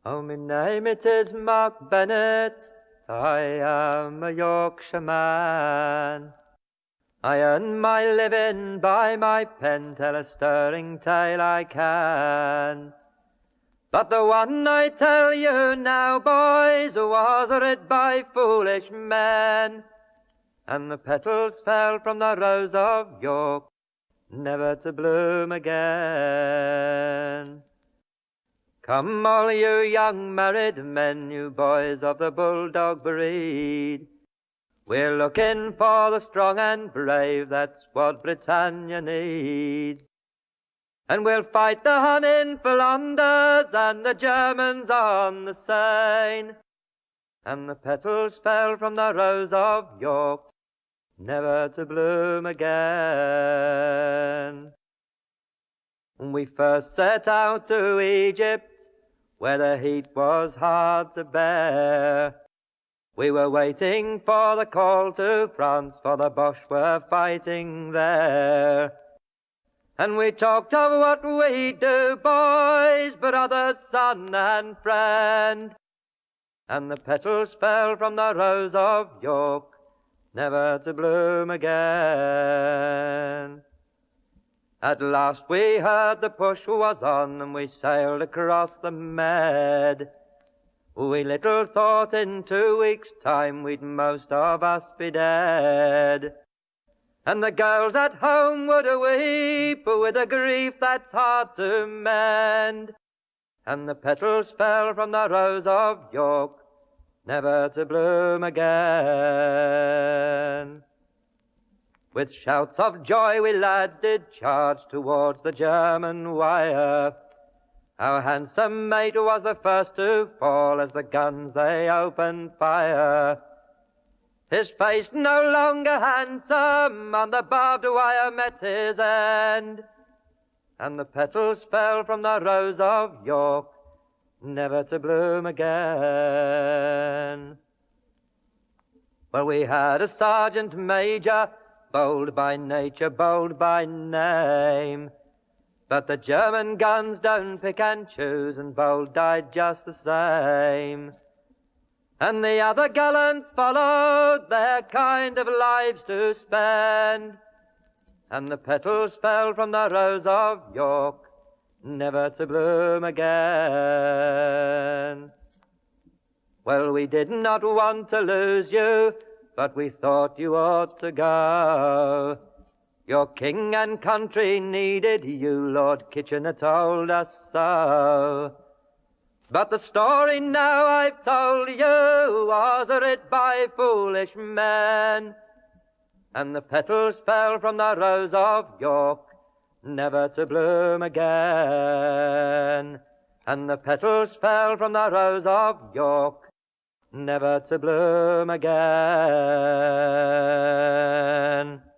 Oh, my name it is Mark Bennett, I am a Yorkshire man. I earn my living by my pen, tell a stirring tale I can. But the one I tell you now, boys, was writ by foolish men, and the petals fell from the rose of York, never to bloom again. Come all you young married men, you boys of the bulldog breed, we're looking for the strong and brave, that's what Britannia needs. And we'll fight the Hun in Flanders and the Germans on the Seine. And the petals fell from the rose of York, never to bloom again. We first set out to Egypt, where the heat was hard to bear. We were waiting for the call to France, for the Boche were fighting there. And we talked of what we'd do, boys, brother, son and friend. And the petals fell from the rose of York, never to bloom again. At last we heard the push was on, and we sailed across the Med. We little thought in 2 weeks' time we'd most of us be dead. And the girls at home would weep with a grief that's hard to mend. And the petals fell from the rose of York, never to bloom again. With shouts of joy we lads did charge towards the German wire. Our handsome mate was the first to fall as the guns they opened fire. His face no longer handsome, on the barbed wire met his end. And the petals fell from the rose of York, never to bloom again. Well, we had a sergeant major, bold by nature, bold by name. But the German guns don't pick and choose, and bold died just the same. And the other gallants followed their kind of lives to spend. And the petals fell from the rose of York, never to bloom again. Well, we did not want to lose you, but we thought you ought to go. Your king and country needed you, Lord Kitchener told us so. But the story now I've told you was writ by foolish men, and the petals fell from the rose of York, never to bloom again. And the petals fell from the rose of York, never to bloom again.